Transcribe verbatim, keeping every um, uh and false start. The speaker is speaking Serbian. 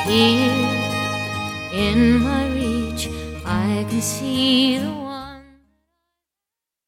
Here in my reach, I can see the